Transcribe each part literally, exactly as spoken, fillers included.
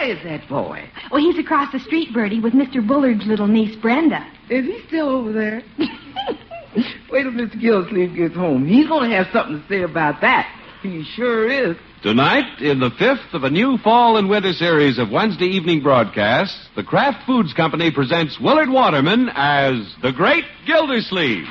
Where is that boy? Oh, he's across the street, Bertie, with Mister Bullard's little niece, Brenda. Is he still over there? Wait till Mister Gildersleeve gets home. He's going to have something to say about that. He sure is. Tonight, in the fifth of a new fall and winter series of Wednesday evening broadcasts, the Kraft Foods Company presents Willard Waterman as the Great Gildersleeve.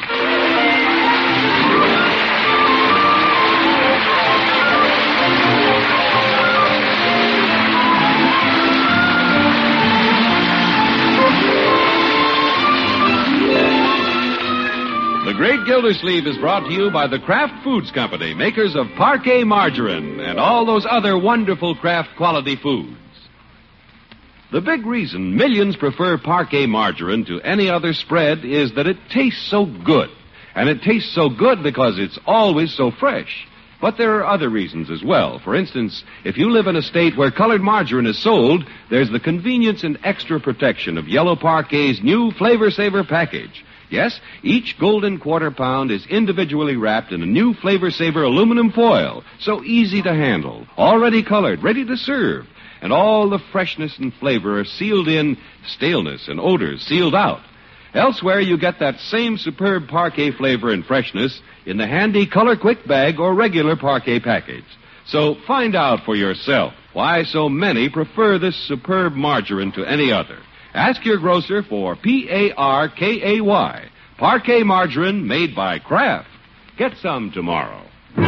The Great Gildersleeve is brought to you by the Kraft Foods Company, makers of Parquet Margarine and all those other wonderful Kraft quality foods. The big reason millions prefer Parquet Margarine to any other spread is that it tastes so good. And it tastes so good because it's always so fresh. But there are other reasons as well. For instance, if you live in a state where colored margarine is sold, there's the convenience and extra protection of Yellow Parquet's new Flavor Saver package. Yes, each golden quarter pound is individually wrapped in a new Flavor Saver aluminum foil, so easy to handle, already colored, ready to serve. And all the freshness and flavor are sealed in, staleness and odors sealed out. Elsewhere, you get that same superb Parquet flavor and freshness in the handy Color Quick bag or regular Parquet package. So find out for yourself why so many prefer this superb margarine to any other. Ask your grocer for P A R K A Y, Parquet Margarine made by Kraft. Get some tomorrow.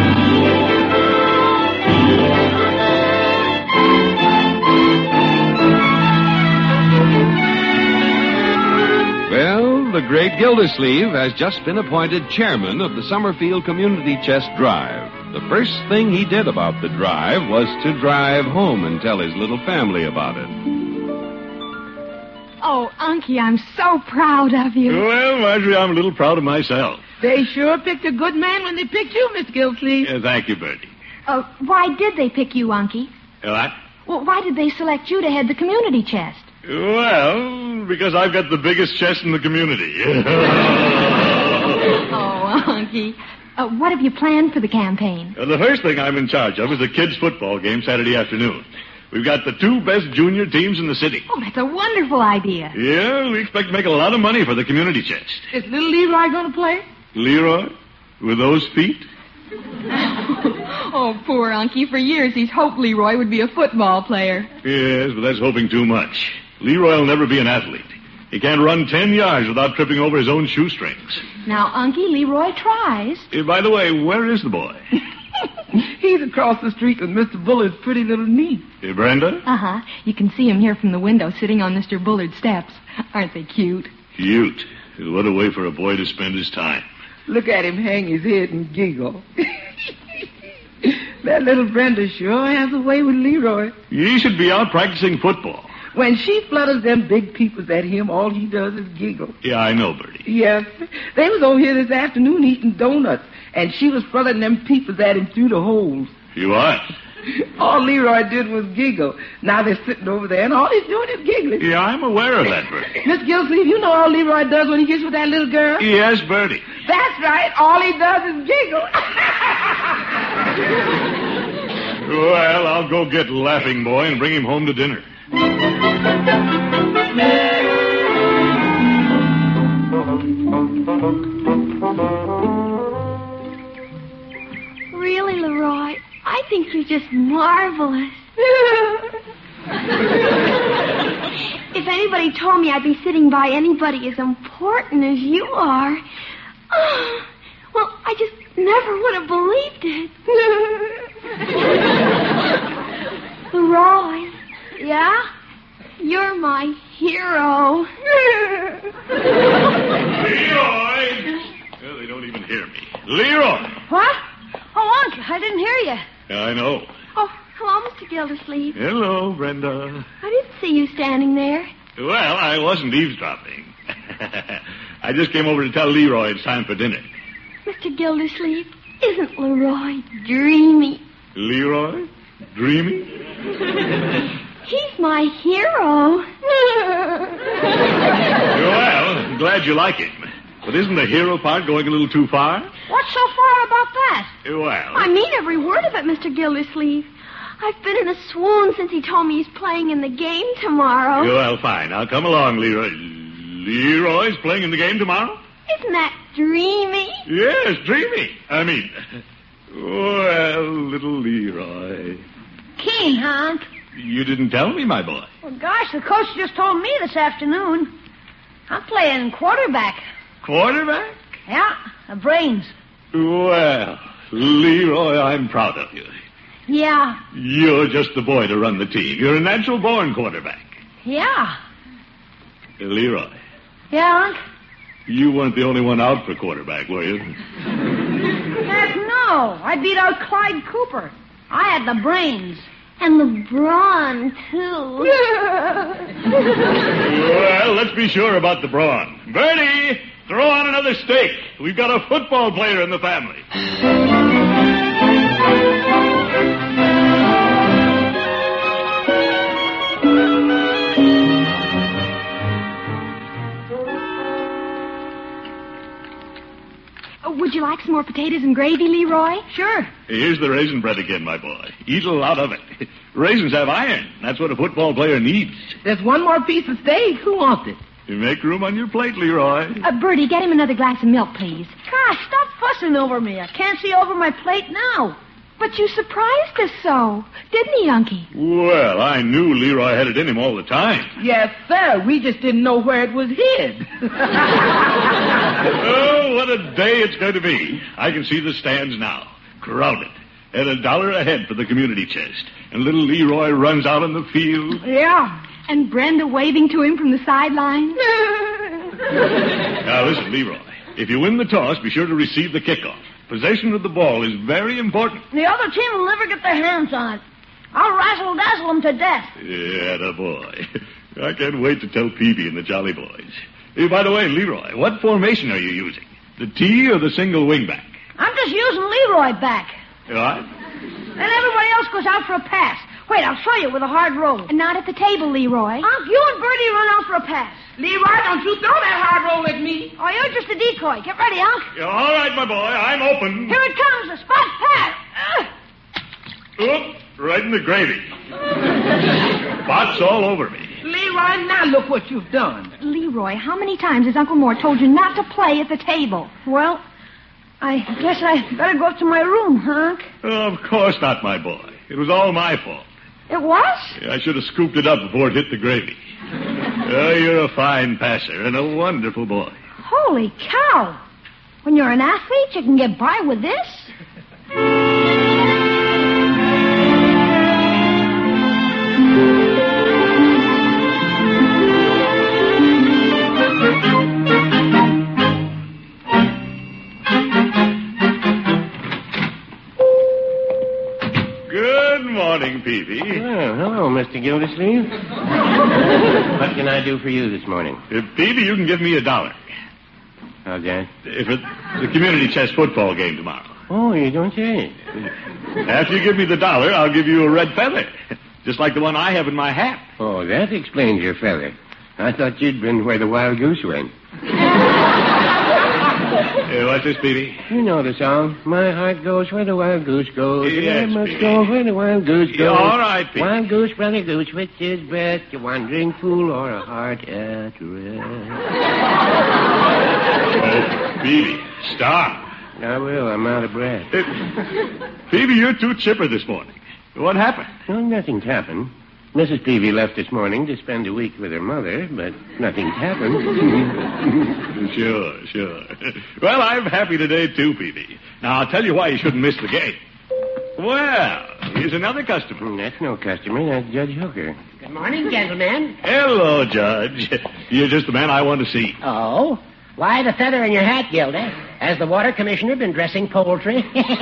Well, the Great Gildersleeve has just been appointed chairman of the Summerfield Community Chest Drive. The first thing he did about the drive was to drive home and tell his little family about it. Oh, Unky, I'm so proud of you. Well, Marjorie, I'm a little proud of myself. They sure picked a good man when they picked you, Miss Gildersleeve. Yeah, thank you, Bertie. Uh, why did they pick you, Unky? What? Well, why did they select you to head the community chest? Well, because I've got the biggest chest in the community. Oh, Unky. Uh, what have you planned for the campaign? Uh, the first thing I'm in charge of is the kids' football game Saturday afternoon. We've got the two best junior teams in the city. Oh, that's a wonderful idea. Yeah, we expect to make a lot of money for the community chest. Is little Leroy going to play? Leroy? With those feet? Oh, poor Unky. For years he's hoped Leroy would be a football player. Yes, but that's hoping too much. Leroy will never be an athlete. He can't run ten yards without tripping over his own shoestrings. Now, Unky, Leroy tries. Uh, by the way, where is the boy? He's across the street with Mister Bullard's pretty little niece. Hey, Brenda? Uh-huh. You can see him here from the window sitting on Mister Bullard's steps. Aren't they cute? Cute. What a way for a boy to spend his time. Look at him hang his head and giggle. That little Brenda sure has a way with Leroy. He should be out practicing football. When she flutters them big peepers at him, all he does is giggle. Yeah, I know, Bertie. Yes. They was over here this afternoon eating donuts, and she was fluttering them peepers at him through the holes. You what? All Leroy did was giggle. Now they're sitting over there, and all he's doing is giggling. Yeah, I'm aware of that, Bertie. Miss Gildersleeve, you know all Leroy does when he gets with that little girl? Yes, Bertie. That's right. All he does is giggle. Well, I'll go get Laughing Boy and bring him home to dinner. Really, Leroy, I think you're just marvelous. If anybody told me I'd be sitting by anybody as important as you are, oh, well, I just never would have believed it. Leroy. Yeah? You're my hero. Leroy! Well, they don't even hear me. Leroy! What? Oh, Uncle, I didn't hear you. I know. Oh, hello, Mister Gildersleeve. Hello, Brenda. I didn't see you standing there. Well, I wasn't eavesdropping. I just came over to tell Leroy it's time for dinner. Mister Gildersleeve, isn't Leroy dreamy? Leroy? Dreamy? He's my hero. Well, I'm glad you like him. But isn't the hero part going a little too far? What's so far about that? Well... I mean every word of it, Mister Gildersleeve. I've been in a swoon since he told me he's playing in the game tomorrow. Well, fine. Now, come along, Leroy. Leroy's playing in the game tomorrow? Isn't that dreamy? Yes, dreamy. I mean, well, little Leroy. Keen, Honk. You didn't tell me, my boy. Well, gosh, the coach just told me this afternoon. I'm playing quarterback. Quarterback? Yeah, the brains. Well, Leroy, I'm proud of you. Yeah. You're just the boy to run the team. You're a natural-born quarterback. Yeah. Leroy. Yeah, Honk? You weren't the only one out for quarterback, were you? Heck no. I beat out Clyde Cooper. I had the brains. And the brawn, too. Well, let's be sure about the brawn. Bertie, throw on another steak. We've got a football player in the family. Would you like some more potatoes and gravy, Leroy? Sure. Here's the raisin bread again, my boy. Eat a lot of it. Raisins have iron. That's what a football player needs. There's one more piece of steak. Who wants it? You make room on your plate, Leroy. Uh, Bertie, get him another glass of milk, please. Gosh, stop fussing over me. I can't see over my plate now. But you surprised us so, didn't he, Unky? Well, I knew Leroy had it in him all the time. Yes, sir. We just didn't know where it was hid. Oh, what a day it's going to be. I can see the stands now. Crowded. And a dollar a head for the community chest. And little Leroy runs out on the field. Yeah. And Brenda waving to him from the sideline. Now, listen, Leroy. If you win the toss, be sure to receive the kickoff. Possession of the ball is very important. The other team will never get their hands on it. I'll razzle-dazzle them to death. Yeah, the boy. I can't wait to tell Peavy and the Jolly Boys. Hey, by the way, Leroy, what formation are you using? The T or the single wingback? I'm just using Leroy back. What? Then everybody else goes out for a pass. Wait, I'll show you with a hard roll. And not at the table, Leroy. Unc, you and Bertie run out for a pass. Leroy, don't you throw that hard roll at me. Oh, you're just a decoy. Get ready, Unc. Yeah, all right, my boy. I'm open. Here it comes, a spot pass. Uh. Oop, right in the gravy. Spots all over me. Leroy, now look what you've done. Leroy, how many times has Uncle Mort told you not to play at the table? Well, I guess I better go up to my room, Unc. Oh, of course not, my boy. It was all my fault. It was? Yeah, I should have scooped it up before it hit the gravy. Oh, you're a fine passer and a wonderful boy. Holy cow. When you're an athlete, you can get by with this? Good morning, Peavy. Oh, hello, Mister Gildersleeve. What can I do for you this morning? Uh, Peavy, you can give me a dollar. How's that? If it's the community chess football game tomorrow. Oh, you don't say. After you give me the dollar, I'll give you a red feather. Just like the one I have in my hat. Oh, that explains your feather. I thought you'd been where the wild goose went. Uh, what's this, Peavy? You know the song. My heart goes where the wild goose goes. Yes, and I must Peavy. go where the wild goose goes. Yeah, all right, Peavy. Wild goose, brother goose, which is best? A wandering fool or a heart at rest? Oh, Peavy, stop. I will. I'm out of breath. Uh, Peavy, you're too chipper this morning. What happened? Well, nothing's happened. Missus Peavy left this morning to spend a week with her mother, but nothing's happened. Sure, sure. Well, I'm happy today, too, Peavy. Now, I'll tell you why you shouldn't miss the game. Well, here's another customer. Mm, That's no customer. That's Judge Hooker. Good morning, gentlemen. Hello, Judge. You're just the man I want to see. Oh? Why the feather in your hat, Gilda? Has the water commissioner been dressing poultry?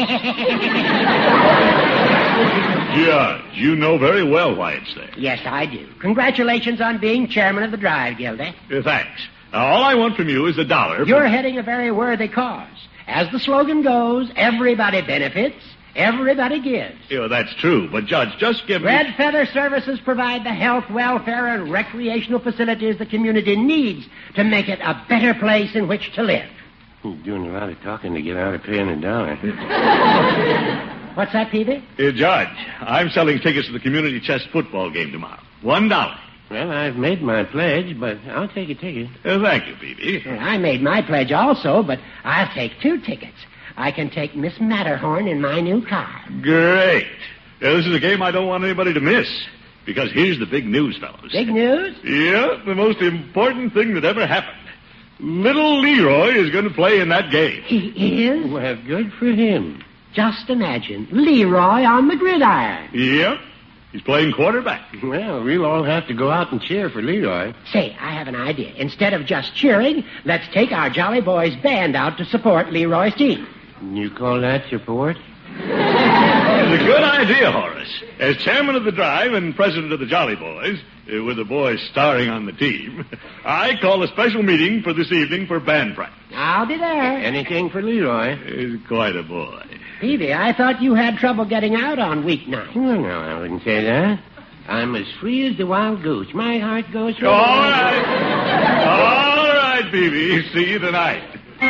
Judge, you know very well why it's there. Yes, I do. Congratulations on being chairman of the drive, Gilda. Uh, thanks. Now, all I want from you is a dollar. for- You're heading a very worthy cause. As the slogan goes, everybody benefits, everybody gives. Yeah, that's true, but, Judge, just give me... Red Feather Services provide the health, welfare, and recreational facilities the community needs to make it a better place in which to live. You're doing a lot of talking to get out of paying a dollar. What's that, Peavy? Uh, Judge, I'm selling tickets to the community chess football game tomorrow. One dollar. Well, I've made my pledge, but I'll take a ticket. Uh, thank you, Peavy. Well, I made my pledge also, but I'll take two tickets. I can take Miss Matterhorn in my new car. Great. Uh, this is a game I don't want anybody to miss. Because here's the big news, fellows. Big news? Yeah, the most important thing that ever happened. Little Leroy is going to play in that game. He is? Well, good for him. Just imagine, Leroy on the gridiron. Yep. He's playing quarterback. Well, we'll all have to go out and cheer for Leroy. Say, I have an idea. Instead of just cheering, let's take our Jolly Boys band out to support Leroy's team. You call that support? It's a good idea, Horace. As chairman of the drive and president of the Jolly Boys, uh, with the boys starring on the team, I call a special meeting for this evening for band practice. I'll be there. Anything for Leroy. He's quite a boy. Peavy, I thought you had trouble getting out on weeknight. No, no, I wouldn't say that. I'm as free as the wild goose. My heart goes... All right. All right, Peavy. See you tonight.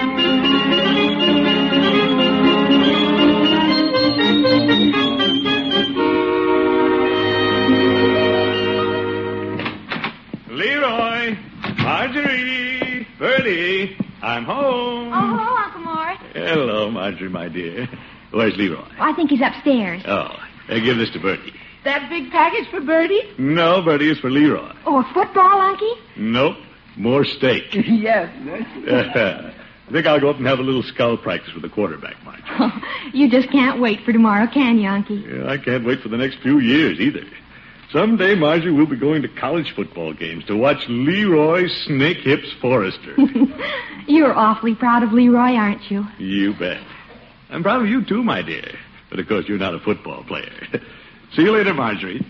Leroy, Marjorie, Bertie, I'm home. Oh, hello, Uncle Mort. Hello, Marjorie, my dear. Where's Leroy? I think he's upstairs. Oh, uh, give this to Bertie. That big package for Bertie? No, Bertie, it's for Leroy. Oh, a football, Unky? Nope, more steak. Yes. I think I'll go up and have a little skull practice with the quarterback, Marjorie. Oh, you just can't wait for tomorrow, can you, Unky? Yeah, I can't wait for the next few years either. Someday, Marjorie, we'll be going to college football games to watch Leroy Snake Hips Forrester. You're awfully proud of Leroy, aren't you? You bet. I'm proud of you, too, my dear. But, of course, you're not a football player. See you later, Marjorie.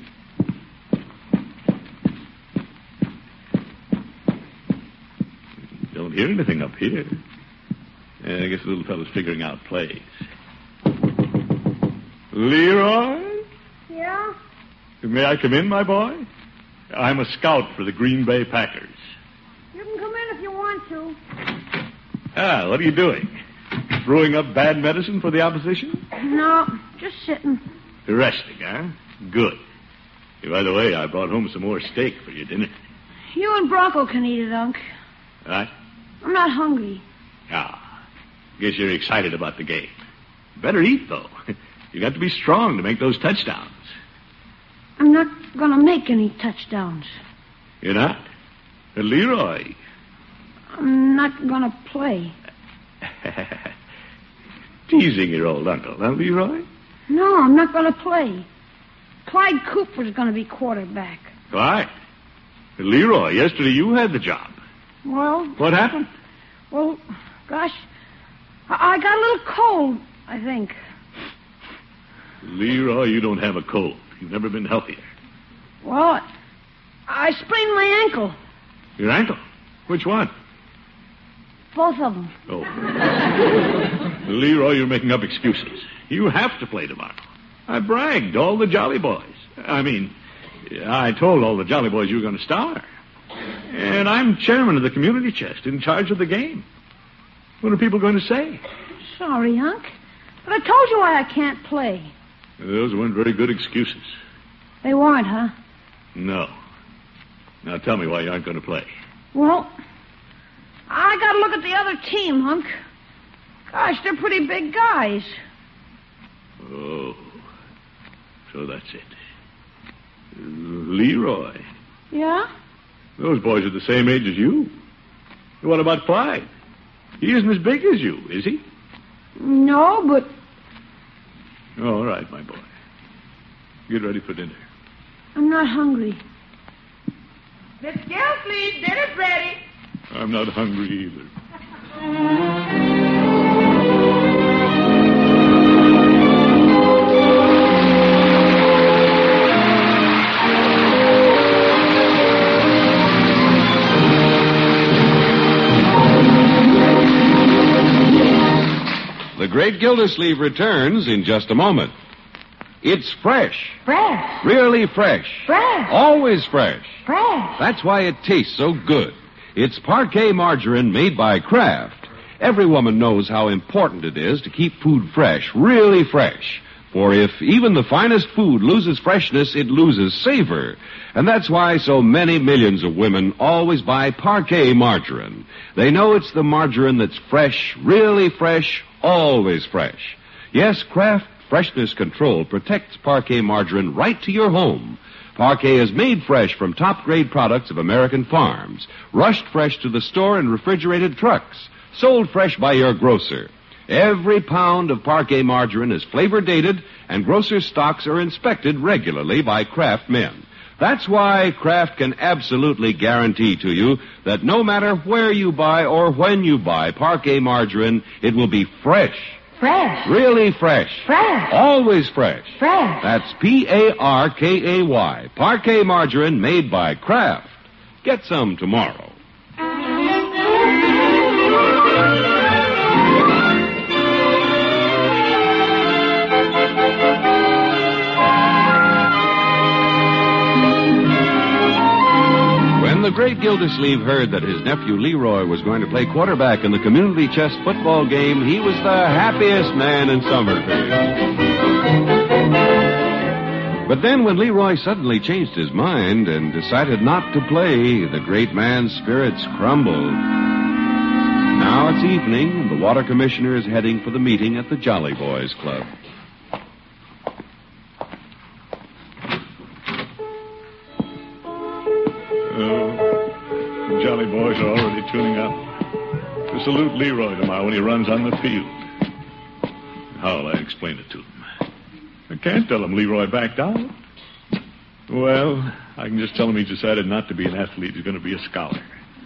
Don't hear anything up here. I guess the little fellow's figuring out plays. Leroy? Yeah? May I come in, my boy? I'm a scout for the Green Bay Packers. You can come in if you want to. Ah, what are you doing? Brewing up bad medicine for the opposition? No, just sitting. Resting, huh? Good. Hey, by the way, I brought home some more steak for your dinner. You and Bronco can eat it, Unc. What? I'm not hungry. Ah, guess you're excited about the game. Better eat, though. You got to be strong to make those touchdowns. I'm not going to make any touchdowns. You're not? Uh, Leroy. I'm not going to play. Teasing your old uncle, huh, Leroy? No, I'm not going to play. Clyde Cooper's going to be quarterback. Why? Leroy, yesterday you had the job. Well, What happened? well, gosh, I, I got a little cold, I think. Leroy, you don't have a cold. You've never been healthier. Well, I sprained my ankle. Your ankle? Which one? Both of them. Oh. Leroy, you're making up excuses. You have to play tomorrow. I bragged to all the Jolly Boys. I mean, I told all the Jolly Boys you were going to star. And I'm chairman of the community chest, in charge of the game. What are people going to say? Sorry, Unc. But I told you why I can't play. Those weren't very good excuses. They weren't, huh? No. Now tell me why you aren't going to play. Well, I got to look at the other team, Hunk. Gosh, they're pretty big guys. Oh. So that's it. Leroy. Yeah? Those boys are the same age as you. What about Clyde? He isn't as big as you, is he? No, but... All right, my boy. Get ready for dinner. I'm not hungry. Miss Gilsleeve, dinner's ready. I'm not hungry either. The Great Gildersleeve returns in just a moment. It's fresh. Fresh. Really fresh. Fresh. Always fresh. Fresh. That's why it tastes so good. It's Parquet margarine made by Kraft. Every woman knows how important it is to keep food fresh, really fresh. For if even the finest food loses freshness, it loses savor. And that's why so many millions of women always buy Parquet margarine. They know it's the margarine that's fresh, really fresh, always fresh. Yes, Kraft Freshness Control protects Parquet margarine right to your home. Parquet is made fresh from top-grade products of American farms, rushed fresh to the store in refrigerated trucks, sold fresh by your grocer. Every pound of Parquet margarine is flavor dated, and grocer stocks are inspected regularly by Kraft men. That's why Kraft can absolutely guarantee to you that no matter where you buy or when you buy Parquet margarine, it will be fresh. Fresh. Really fresh. Fresh. Always fresh. Fresh. That's P A R K A Y. Parquet margarine made by Kraft. Get some tomorrow. When the great Gildersleeve heard that his nephew Leroy was going to play quarterback in the community chess football game, he was the happiest man in Summerfield. But then when Leroy suddenly changed his mind and decided not to play, the great man's spirits crumbled. Now it's evening, and the water commissioner is heading for the meeting at the Jolly Boys Club. Jolly boys are already tuning up to salute Leroy tomorrow when he runs on the field. How'll I explain it to them? I can't tell them Leroy backed out. Well, I can just tell them he decided not to be an athlete. He's going to be a scholar.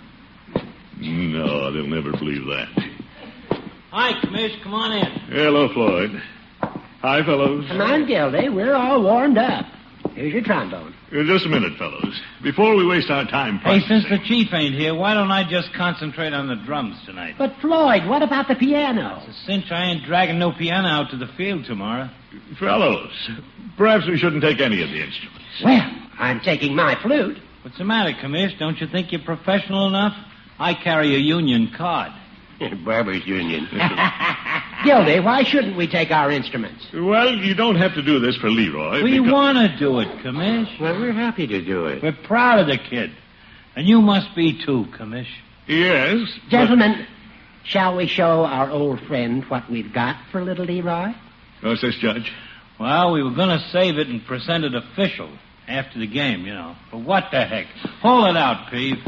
No, they'll never believe that. Hi, Commish. Come on in. Hello, Floyd. Hi, fellows. Come on, Gildy. We're all warmed up. Here's your trombone. Uh, just a minute, fellows. Before we waste our time Hey, practicing... since the chief ain't here, why don't I just concentrate on the drums tonight? But, Floyd, what about the piano? It's a cinch I ain't dragging no piano out to the field tomorrow. Fellows, perhaps we shouldn't take any of the instruments. Well, I'm taking my flute. What's the matter, Commish? Don't you think you're professional enough? I carry a union card. Barber's Union. Gildy, why shouldn't we take our instruments? Well, you don't have to do this for Leroy. We because... want to do it, Commish. Well, we're happy to do it. We're proud of the kid. And you must be, too, Commish. Yes. Gentlemen, but... shall we show our old friend what we've got for little Leroy? What's this, Judge? Well, we were going to save it and present it official after the game, you know. But what the heck? Hold it out, Peeve.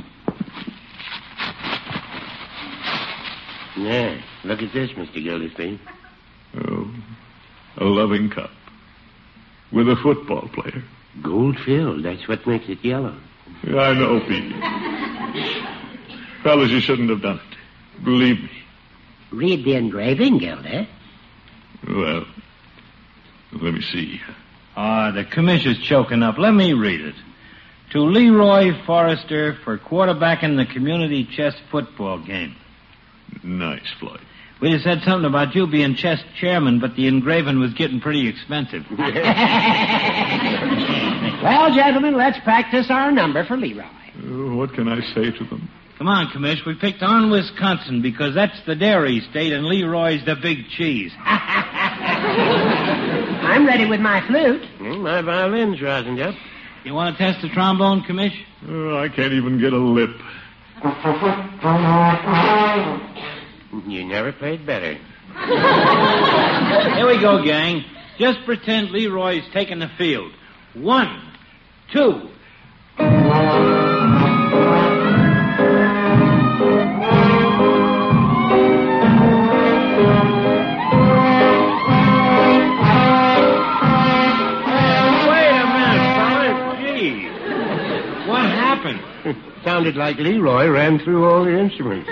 Yeah, look at this, Mister Gildersleeve. Oh, a loving cup. With a football player. Gold filled, that's what makes it yellow. I know, Pete. Fellas, you shouldn't have done it. Believe me. Read the engraving, Gildy. Well, let me see. Ah, the commission's choking up. Let me read it. To Leroy Forrester for quarterbacking the community chess football game. Nice, Floyd. We just said something about you being chess chairman, but the engraving was getting pretty expensive. Well, gentlemen, let's practice our number for Leroy. Uh, what can I say to them? Come on, Commish. We picked on Wisconsin because that's the dairy state and Leroy's the big cheese. I'm ready with my flute. Well, my violin's rosined up. You want to test the trombone, Commish? Oh, I can't even get a lip. You never played better. Here we go, gang. Just pretend Leroy's taking the field. One, two. Sounded like Leroy ran through all the instruments.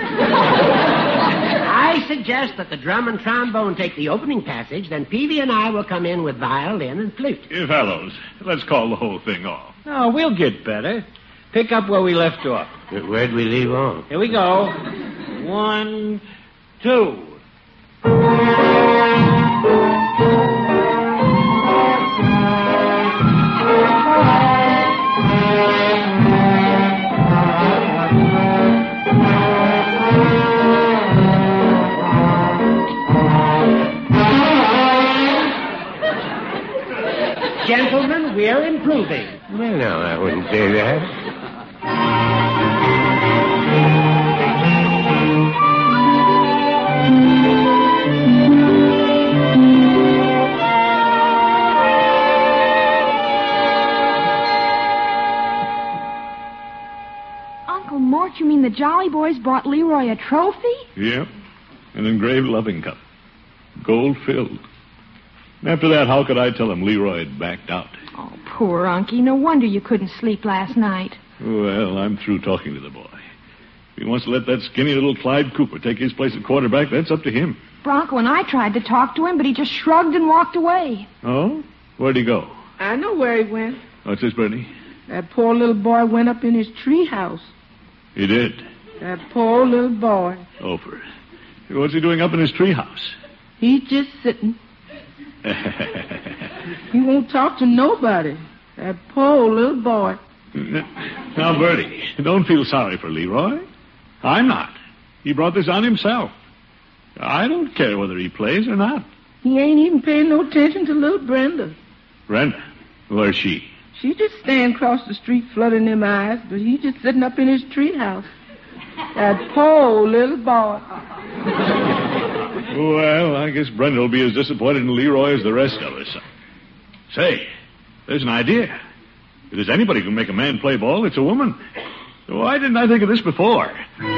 I suggest that the drum and trombone take the opening passage, then Peavy and I will come in with violin and flute. Hey, fellows, let's call the whole thing off. Oh, we'll get better. Pick up where we left off. Where'd we leave off? Here we go. One, two. Dorothy. Well, no, I wouldn't say that. Uncle Mort, you mean the Jolly Boys brought Leroy a trophy? Yep. An engraved loving cup. Gold filled. After that, how could I tell him Leroy had backed out? Oh, poor Unky. No wonder you couldn't sleep last night. Well, I'm through talking to the boy. If he wants to let that skinny little Clyde Cooper take his place at quarterback, that's up to him. Bronco and I tried to talk to him, but he just shrugged and walked away. Oh? Where'd he go? I know where he went. What's this, Bernie? That poor little boy went up in his treehouse. He did? That poor little boy. Over. What's he doing up in his treehouse? He's just sitting. He won't talk to nobody. That poor little boy. Now, Bertie, don't feel sorry for Leroy. I'm not. He brought this on himself. I don't care whether he plays or not. He ain't even paying no attention to little Brenda. Brenda? Where's she? She just standing across the street flooding them eyes, but he just sitting up in his treehouse. That poor little boy. Well, I guess Brenda will be as disappointed in Leroy as the rest of us. Say, there's an idea. If there's anybody who can make a man play ball, it's a woman. Why didn't I think of this before?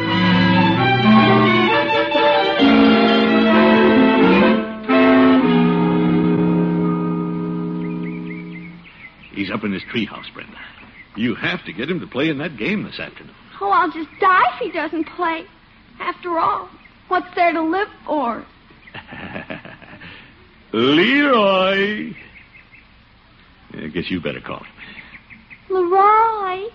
He's up in his treehouse, Brenda. You have to get him to play in that game this afternoon. Oh, I'll just die if he doesn't play. After all, what's there to live for? Leroy! I guess you better call him. Leroy.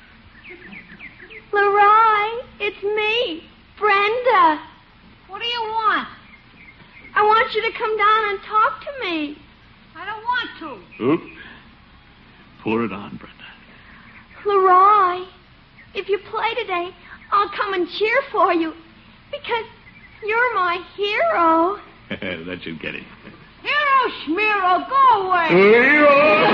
Leroy, it's me, Brenda. What do you want? I want you to come down and talk to me. I don't want to. Oop. Pour it on, Brenda. Leroy, if you play today, I'll come and cheer for you. Because you're my hero. That should get it. Hero Schmiro, go away. Leroy!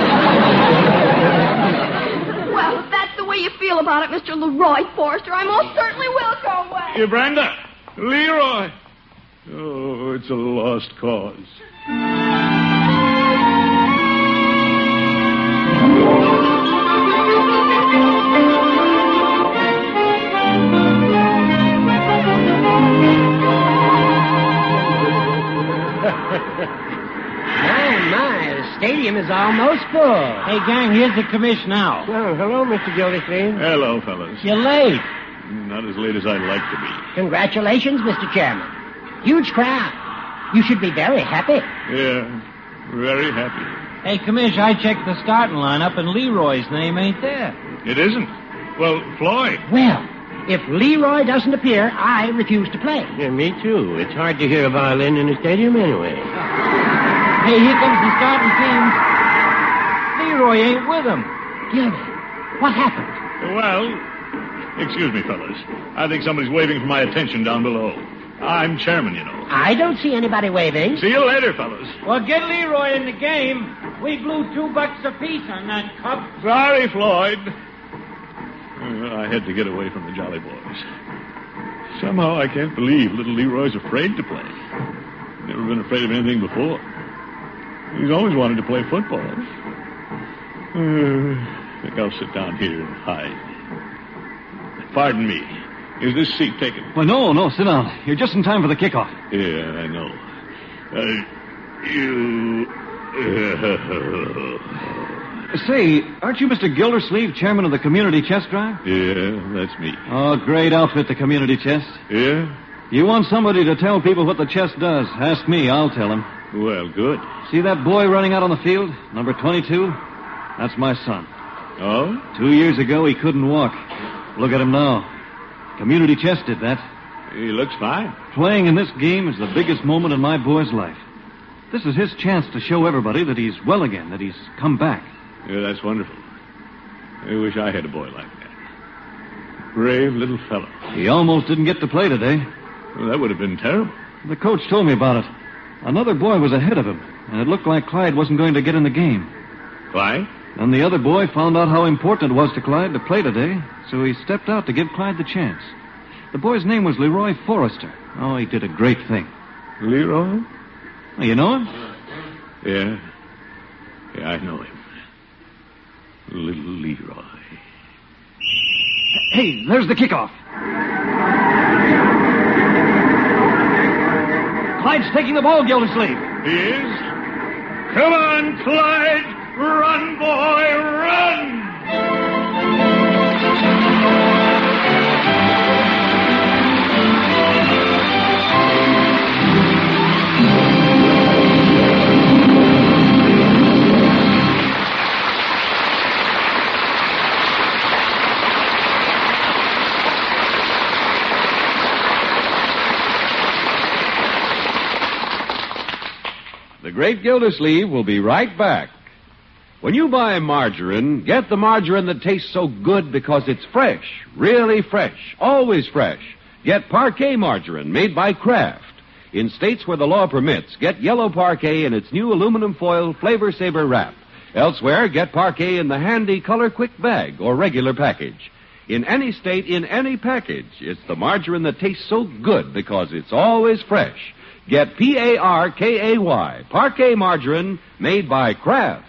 Well, if that's the way you feel about it, Mister Leroy Forrester, I most certainly will go away. Hey, Brenda! Leroy! Oh, it's a lost cause. My, my, the stadium is almost full. Hey, gang, here's the commish now. Well, hello, Mister Gildersleeve. Hello, fellas. You're late. Not as late as I'd like to be. Congratulations, Mister Chairman. Huge crowd. You should be very happy. Yeah, very happy. Hey, commish, I checked the starting lineup, and Leroy's name ain't there. It isn't? Well, Floyd. Well, if Leroy doesn't appear, I refuse to play. Yeah, me too. It's hard to hear a violin in a stadium anyway. Hey, here comes the starting team. Leroy ain't with them. Gildy, what happened? Well, excuse me, fellas. I think somebody's waving for my attention down below. I'm chairman, you know. I don't see anybody waving. See you later, fellas. Well, get Leroy in the game. We blew two bucks apiece on that cup. Sorry, Floyd. Uh, I had to get away from the Jolly Boys. Somehow I can't believe little Leroy's afraid to play. Never been afraid of anything before. He's always wanted to play football. Uh, I think I'll sit down here and hide. Pardon me. Is this seat taken? Well, no, no, sit down. You're just in time for the kickoff. Yeah, I know. Uh, you... Uh, Say, aren't you Mister Gildersleeve, chairman of the community chess drive? yeah, that's me. Oh, great outfit, the community chest. Yeah? You want somebody to tell people what the chest does. Ask me, I'll tell them. Well, good. See that boy running out on the field? Number twenty-two? That's my son. Oh? Two years ago, he couldn't walk. Look at him now. Community chess did that. He looks fine. Playing in this game is the biggest moment in my boy's life. This is his chance to show everybody that he's well again, that he's come back. Yeah, that's wonderful. I wish I had a boy like that. Brave little fellow. He almost didn't get to play today. Well, that would have been terrible. The coach told me about it. Another boy was ahead of him, and it looked like Clyde wasn't going to get in the game. Clyde? And the other boy found out how important it was to Clyde to play today, so he stepped out to give Clyde the chance. The boy's name was Leroy Forrester. Oh, he did a great thing. Leroy? Oh, you know him? Yeah. Yeah, I know him. Little Leroy. Hey, there's the kickoff. Clyde's taking the ball, Gildersleeve. He is? Come on, Clyde! Run, boy, run! The Great Gildersleeve will be right back. When you buy margarine, get the margarine that tastes so good because it's fresh, really fresh, always fresh. Get Parquet margarine made by Kraft. In states where the law permits, get yellow Parquet in its new aluminum foil Flavor Saver wrap. Elsewhere, get Parquet in the handy Color Quick bag or regular package. In any state, in any package, it's the margarine that tastes so good because it's always fresh. Get P A R K A Y, Parquet margarine made by Kraft.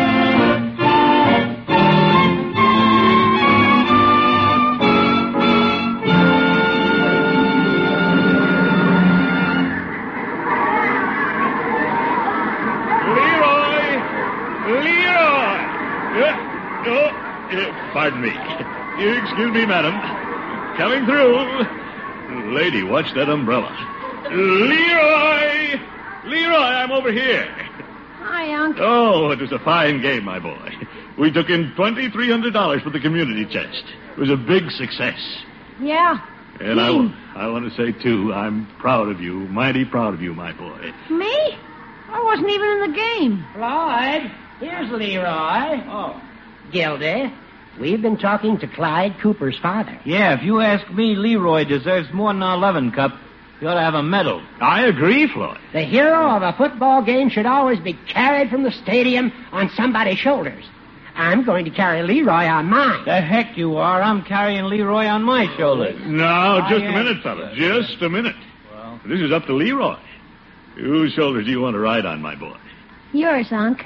Pardon me. You excuse me, madam. Coming through. Lady, watch that umbrella. Leroy! Leroy, I'm over here. Hi, Unc. Oh, it was a fine game, my boy. We took in twenty-three hundred dollars for the community chest. It was a big success. Yeah. And I, wa- I want to say, too, I'm proud of you, mighty proud of you, my boy. Me? I wasn't even in the game. Floyd, here's Leroy. Oh. Gildy, we've been talking to Clyde Cooper's father. Yeah, if you ask me, Leroy deserves more than an eleven cup. He ought to have a medal. I agree, Floyd. The hero of a football game should always be carried from the stadium on somebody's shoulders. I'm going to carry Leroy on mine. The heck you are. I'm carrying Leroy on my shoulders. Now, just I a minute, fella. Just a minute. Well, this is up to Leroy. Whose shoulders do you want to ride on, my boy? Yours, Unc.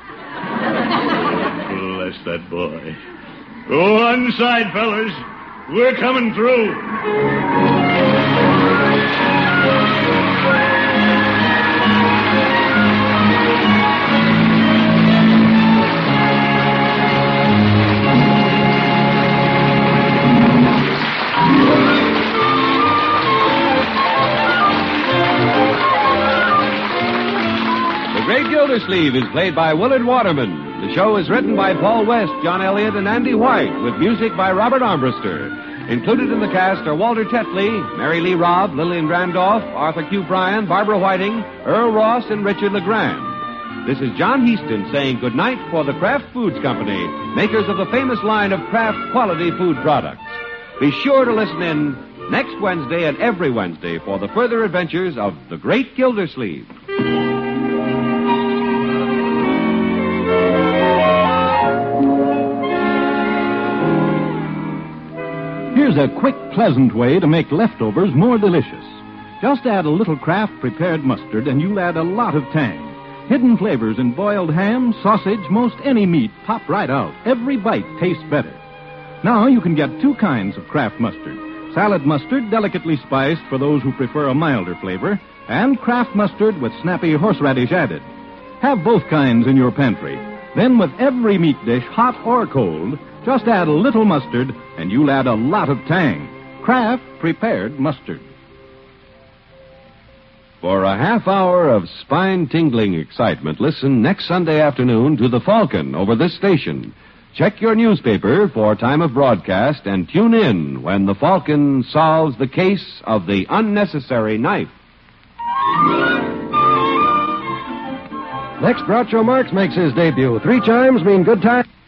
Bless that boy. One side, fellas. We're coming through. The Great Gildersleeve is played by Willard Waterman. The show is written by Paul West, John Elliott, and Andy White, with music by Robert Armbruster. Included in the cast are Walter Tetley, Mary Lee Robb, Lillian Randolph, Arthur Q. Bryan, Barbara Whiting, Earl Ross, and Richard LeGrand. This is John Heaston saying goodnight for the Kraft Foods Company, makers of the famous line of Kraft quality food products. Be sure to listen in next Wednesday and every Wednesday for the further adventures of the Great Gildersleeve. Here's a quick, pleasant way to make leftovers more delicious. Just add a little Kraft prepared mustard and you'll add a lot of tang. Hidden flavors in boiled ham, sausage, most any meat pop right out. Every bite tastes better. Now you can get two kinds of Kraft mustard. Salad mustard, delicately spiced for those who prefer a milder flavor, and Kraft mustard with snappy horseradish added. Have both kinds in your pantry. Then with every meat dish, hot or cold, just add a little mustard, and you'll add a lot of tang. Kraft prepared mustard. For a half hour of spine-tingling excitement, listen next Sunday afternoon to The Falcon over this station. Check your newspaper for time of broadcast and tune in when The Falcon solves the case of the unnecessary knife. Next, Groucho Marx makes his debut. Three chimes mean good time.